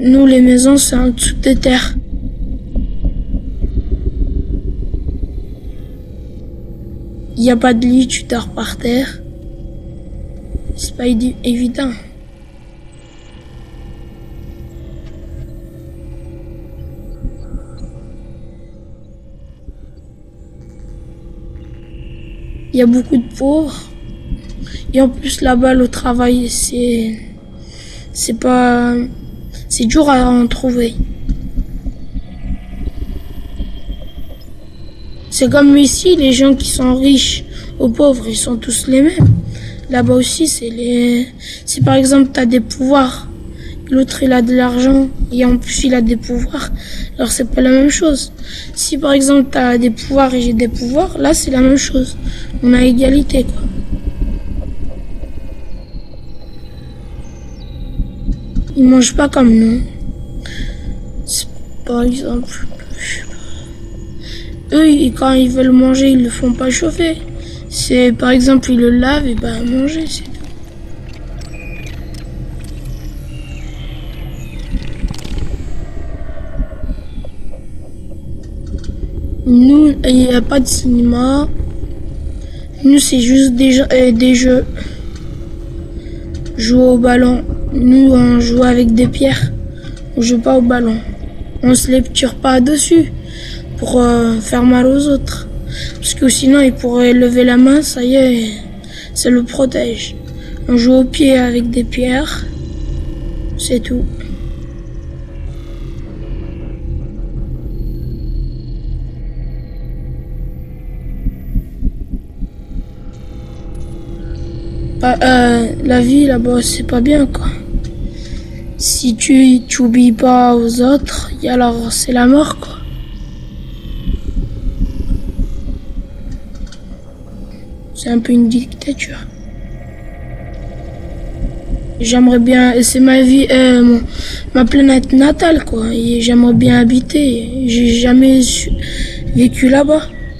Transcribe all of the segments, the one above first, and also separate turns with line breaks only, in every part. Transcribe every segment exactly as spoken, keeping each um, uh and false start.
Nous, les maisons, c'est en dessous de terre. Il n'y a pas de lit, tu dors par terre. C'est pas évident. Il y a beaucoup de pauvres. Et en plus, là-bas, le travail, c'est, c'est pas, c'est dur à en trouver. C'est comme ici, les gens qui sont riches aux pauvres, ils sont tous les mêmes. Là-bas aussi, c'est les, si par exemple, t'as des pouvoirs, l'autre, il a de l'argent, et en plus, il a des pouvoirs, alors c'est pas la même chose. Si par exemple, t'as des pouvoirs et j'ai des pouvoirs, là, c'est la même chose. On a égalité, quoi. Ils mangent pas comme nous. C'est, par exemple, je sais pas. Eux, ils, quand ils veulent manger, ils le font pas chauffer. C'est, par exemple, ils le lavent et ben, manger, c'est tout. Nous, il n'y a pas de cinéma. Nous, c'est juste des, euh, des jeux. Jouer au ballon. Nous, on joue avec des pierres. On joue pas au ballon. On se les tire pas dessus pour euh, faire mal aux autres. Parce que sinon, ils pourraient lever la main, ça y est, ça le protège. On joue au pied avec des pierres. C'est tout. Bah, euh, la vie là-bas, c'est pas bien, quoi. Si tu t'oublies pas aux autres, et alors c'est la mort, quoi. C'est un peu une dictature. J'aimerais bien, c'est ma vie, euh, mon, ma planète natale, quoi. Et j'aimerais bien habiter. J'ai jamais su, vécu là-bas.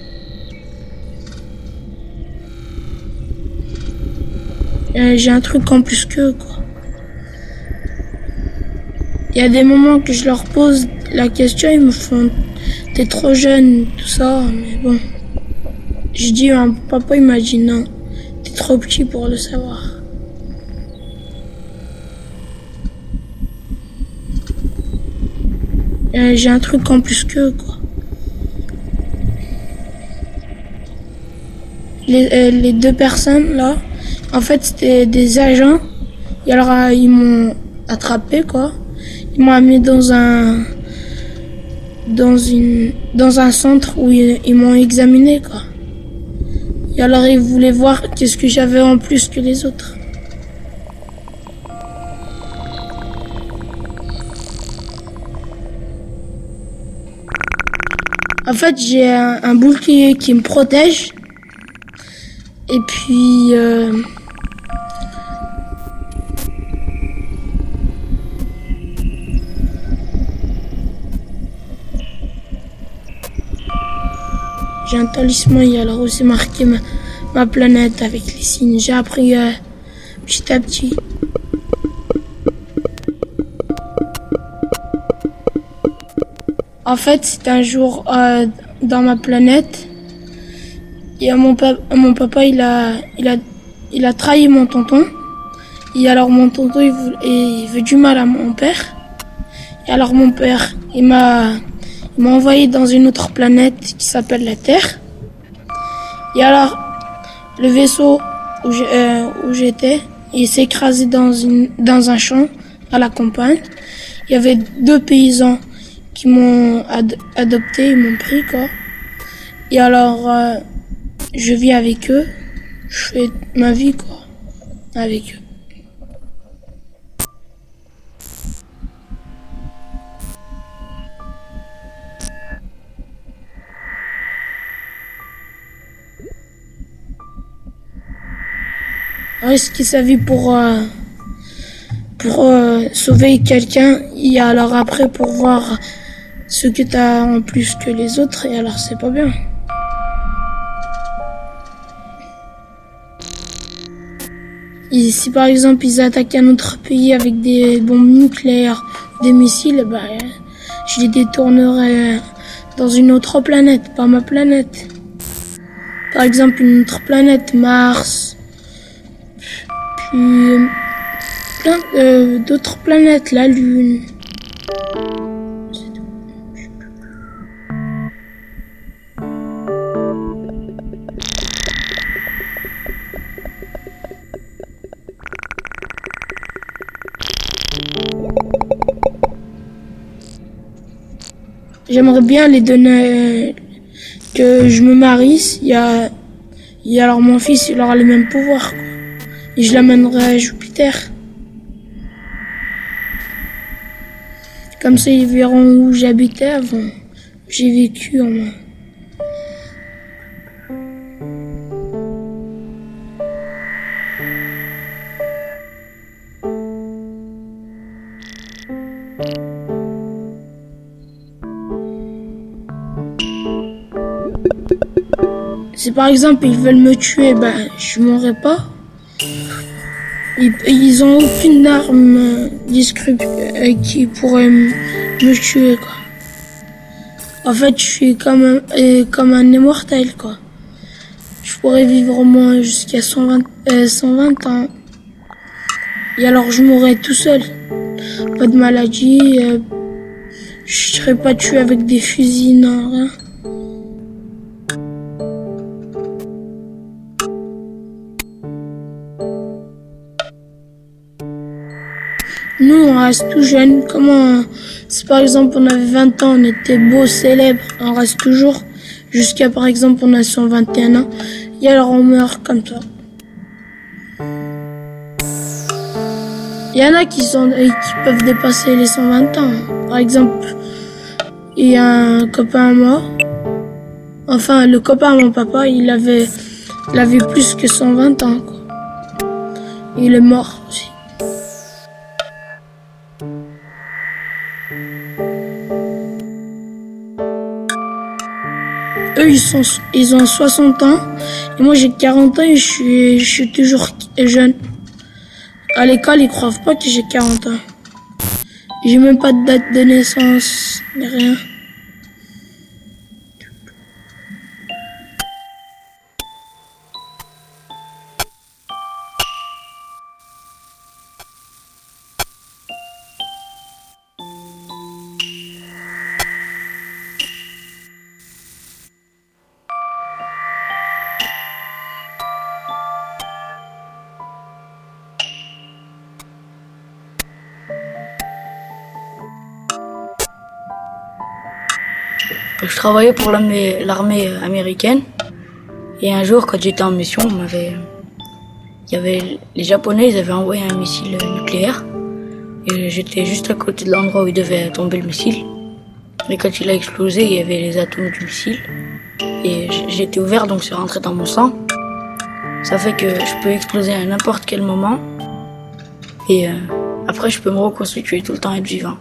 Euh, j'ai un truc en plus qu'eux, quoi. Il y a des moments que je leur pose la question, ils me font « t'es trop jeune », tout ça, mais bon. Je dis, mon papa il m'a dit non, t'es trop petit pour le savoir. Euh, j'ai un truc en plus qu'eux, quoi. Les, euh, les deux personnes là, en fait c'était des agents, et alors euh, ils m'ont attrapé, quoi. Ils m'ont amené dans un dans une dans un centre où ils, ils m'ont examiné, quoi. Et alors ils voulaient voir qu'est-ce que j'avais en plus que les autres. En fait, j'ai un, un bouclier qui me protège. Et puis euh, j'ai un talisman, et alors où c'est marqué ma, ma planète avec les signes. J'ai appris euh, petit à petit. En fait, c'est un jour euh, dans ma planète. Et mon, pa- mon papa, il a, il a, il a trahi mon tonton. Et alors mon tonton, il veut, il veut du mal à mon père. Et alors mon père, il m'a, il m'a envoyé dans une autre planète qui s'appelle la Terre. Et alors, le vaisseau où, j'ai, euh, où j'étais, il s'est écrasé dans une, dans un champ à la campagne. Il y avait deux paysans qui m'ont ad- adopté, ils m'ont pris, quoi. Et alors, euh, je vis avec eux, je fais ma vie, quoi, avec eux. Risquer sa vie pour euh, pour euh, sauver quelqu'un, et alors après pour voir ce que t'as en plus que les autres, et alors c'est pas bien. Et si par exemple ils attaquent un autre pays avec des bombes nucléaires des missiles, bah, je les détournerai dans une autre planète, pas ma planète. Par exemple, une autre planète, Mars, puis plein euh, d'autres planètes, la Lune. J'aimerais bien les donner, que je me marie. Il y a, il y a alors mon fils, il aura les mêmes pouvoirs, quoi. Et je l'amènerai à Jupiter. Comme ça, ils verront où j'habitais avant. J'ai vécu en moi. Si par exemple ils veulent me tuer, ben je mourrai pas. Ils, ils ont aucune arme discrète qui pourrait me, me tuer, quoi. En fait, je suis comme un, euh, comme un immortel, quoi. Je pourrais vivre au moins jusqu'à cent vingt, euh, cent vingt ans. Et alors je mourrais tout seul. Pas de maladie. Euh, je serais pas tué avec des fusils, non, rien. Nous, on reste tout jeune. Comment, si par exemple on avait vingt ans, on était beau, célèbre, on reste toujours jusqu'à par exemple on a cent vingt et un ans. Et alors on meurt comme ça. Il y en a qui sont, qui peuvent dépasser les cent vingt ans. Par exemple, il y a un copain à moi. Enfin, le copain à mon papa, il avait, il avait plus que cent vingt ans, quoi. Il est mort aussi. Eux, ils sont, ils ont soixante ans. Et moi, j'ai quarante ans et je suis, je suis toujours jeune. À l'école, ils croient pas que j'ai quarante ans. J'ai même pas de date de naissance, ni rien.
Je travaillais pour l'armée, l'armée américaine. Et un jour, quand j'étais en mission, on m'avait, il y avait, les Japonais, ils avaient envoyé un missile nucléaire. Et j'étais juste à côté de l'endroit où il devait tomber le missile. Et quand il a explosé, il y avait les atomes du missile. Et j'étais ouvert, donc c'est rentré dans mon sang. Ça fait que je peux exploser à n'importe quel moment. Et euh, après, je peux me reconstituer tout le temps, être vivant.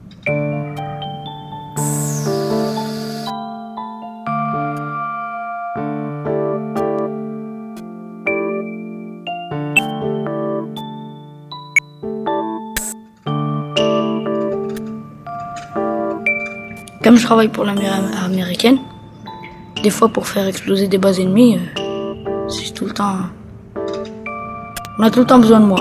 Comme je travaille pour l'armée américaine, des fois pour faire exploser des bases ennemies, euh, c'est tout le temps... On a tout le temps besoin de moi.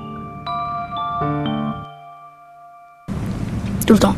Tout le temps.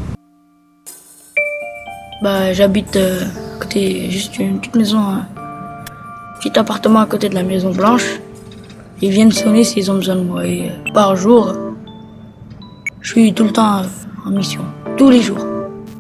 Bah, j'habite euh, à côté, juste une petite maison, un petit appartement à côté de la Maison Blanche. Ils viennent sonner s'ils ont besoin de moi. Et euh, par jour, je suis tout le temps euh, en mission, tous les jours.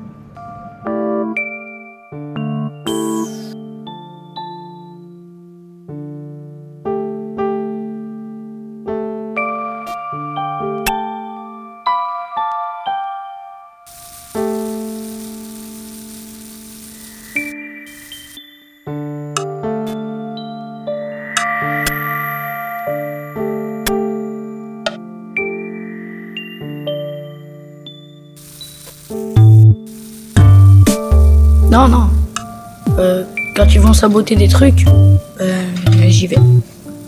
Non, non. Euh, quand ils vont saboter des trucs, euh, j'y vais.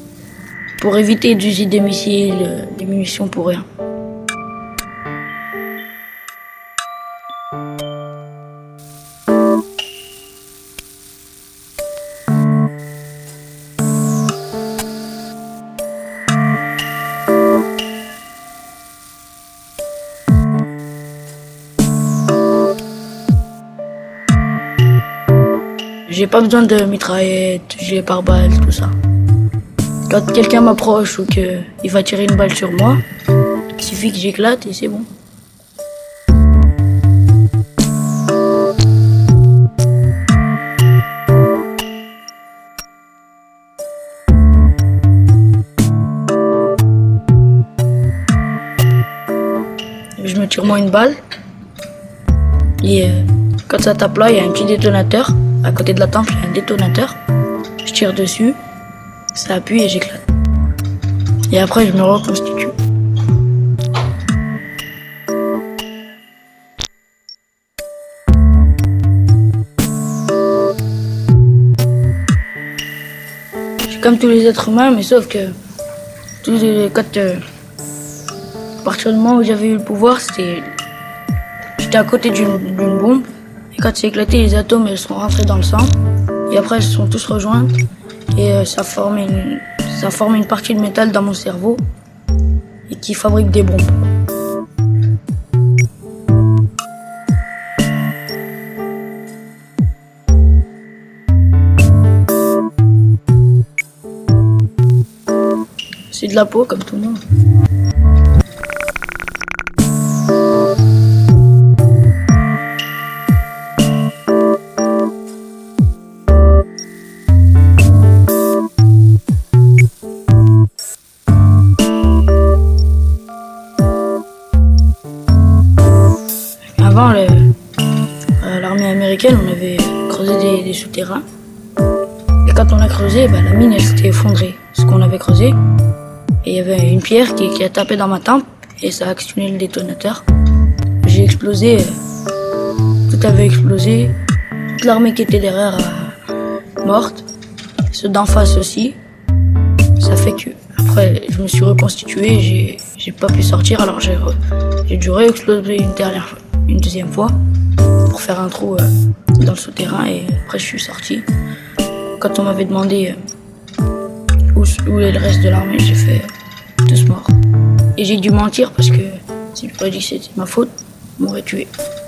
Pour éviter d'user des missiles, des munitions pour rien. j'ai pas besoin de mitraillette, gilet pare-balles, tout ça. Quand quelqu'un m'approche ou qu'il va tirer une balle sur moi, il suffit que j'éclate et c'est bon. Je me tire moi une balle et euh, quand ça tape là, il y a un petit détonateur. À côté de la tempe, il y a un détonateur. Je tire dessus, ça appuie et j'éclate. Et après, je me reconstitue. Je suis comme tous les êtres humains, mais sauf que tous les, quand, euh, à partir du moment où j'avais eu le pouvoir, c'était, j'étais à côté d'une, d'une bombe. Et quand c'est éclaté, les atomes elles sont rentrés dans le sang. Et après, elles se sont tous rejointes. Et euh, ça forme une, ça forme une partie de métal dans mon cerveau et qui fabrique des bombes. C'est de la peau comme tout le monde. Avant, le, euh, l'armée américaine, on avait creusé des, des souterrains. Et quand on a creusé, bah, la mine elle s'était effondrée, ce qu'on avait creusé. Et il y avait une pierre qui, qui a tapé dans ma tempe et ça a actionné le détonateur. J'ai explosé, euh, tout avait explosé. Toute l'armée qui était derrière euh, morte, ceux d'en face aussi. Ça fait que après je me suis reconstitué, j'ai, j'ai pas pu sortir, alors j'ai, j'ai dû réexploser une dernière fois. Une deuxième fois pour faire un trou euh, dans le souterrain et après je suis sorti. Quand on m'avait demandé euh, où, où est le reste de l'armée, j'ai fait euh, tous morts. Et j'ai dû mentir parce que si je leur dit que c'était ma faute, ils m'auraient tué.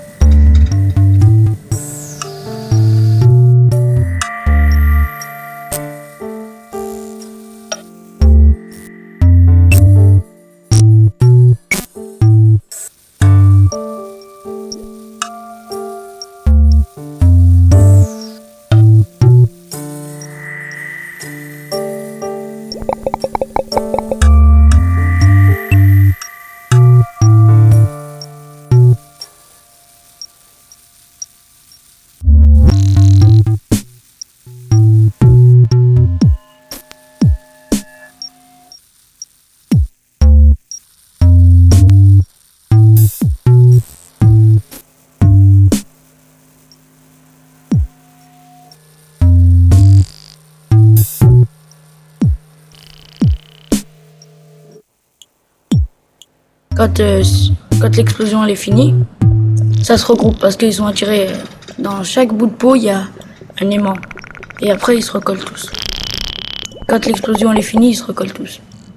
Quand, euh, quand l'explosion elle est finie, ça se regroupe parce qu'ils sont attirés. Dans chaque bout de peau, il y a un aimant. Et après, ils se recollent tous. Quand l'explosion elle est finie, ils se recollent tous.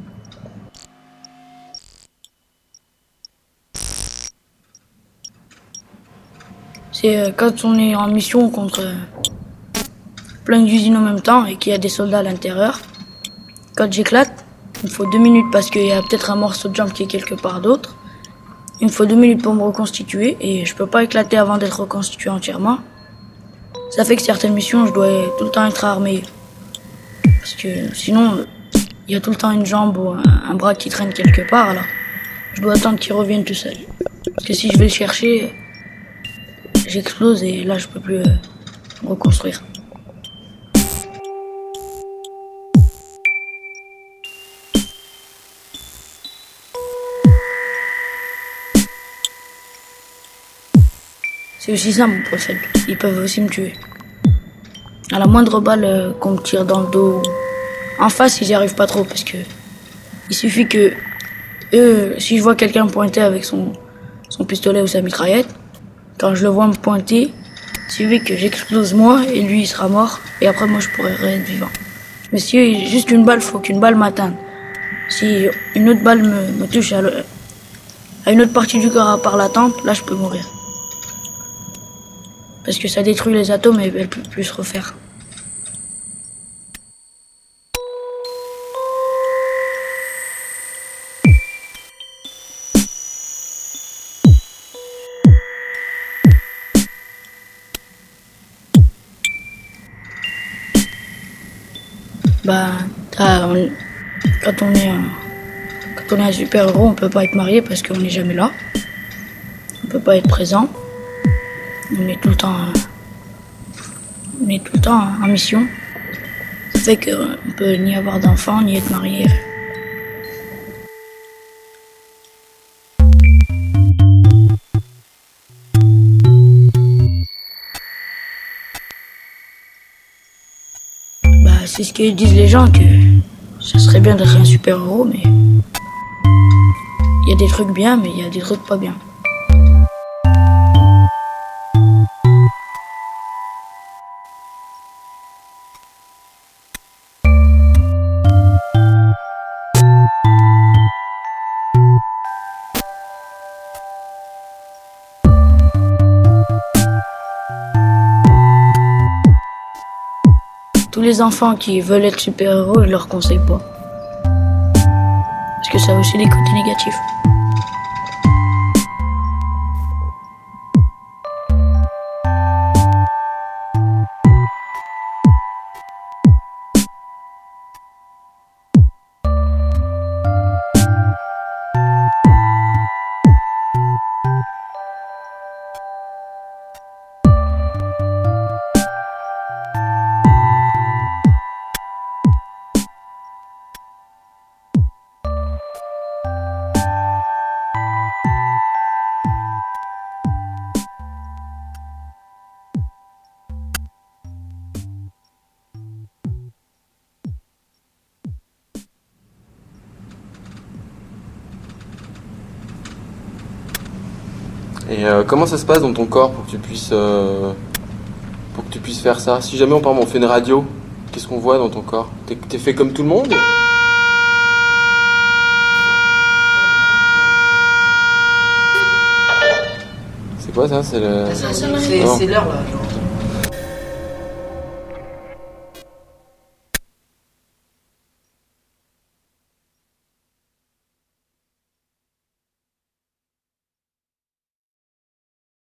C'est euh, quand on est en mission contre euh, plein d'usines en même temps et qu'il y a des soldats à l'intérieur. Quand j'éclate, il me faut deux minutes parce qu'il y a peut-être un morceau de jambe qui est quelque part d'autre. Il me faut deux minutes pour me reconstituer et je peux pas éclater avant d'être reconstitué entièrement. Ça fait que certaines missions, je dois tout le temps être armé. Parce que sinon, il y a tout le temps une jambe ou un, un bras qui traîne quelque part, alors je dois attendre qu'il revienne tout seul. Parce que si je vais le chercher, j'explose et là je peux plus euh, me reconstruire. C'est aussi ça mon procès. Ils peuvent aussi me tuer. À la moindre balle euh, qu'on me tire dans le dos, en face ils y arrivent pas trop parce que il suffit que eux, si je vois quelqu'un pointer avec son son pistolet ou sa mitraillette, quand je le vois me pointer, il suffit que j'explose moi et lui il sera mort et après moi je pourrais être vivant. Mais si juste une balle, faut qu'une balle m'atteigne. Si une autre balle me, me touche à, le, à une autre partie du corps à part la tempe, là je peux mourir. Parce que ça détruit les atomes et elle peut plus se refaire. Bah, t'as- on- quand on est un, quand on est un super-héros, on peut pas être marié parce qu'on n'est jamais là. On peut pas être présent. On est tout le temps, euh, on est tout le temps en mission. Ça fait qu'on peut ni avoir d'enfants, ni être marié. Bah, c'est ce que disent les gens, que ça serait bien d'être un super-héros, mais il y a des trucs bien, mais il y a des trucs pas bien. Tous les enfants qui veulent être super-héros, je leur conseille pas. Parce que ça a aussi des côtés négatifs.
Et euh, comment ça se passe dans ton corps pour que tu puisses euh, pour que tu puisses faire ça? Si jamais on, par exemple, on fait une radio, qu'est-ce qu'on voit dans ton corps? T'es, t'es fait comme tout le monde? C'est quoi ça? C'est le...
C'est, c'est l'heure là.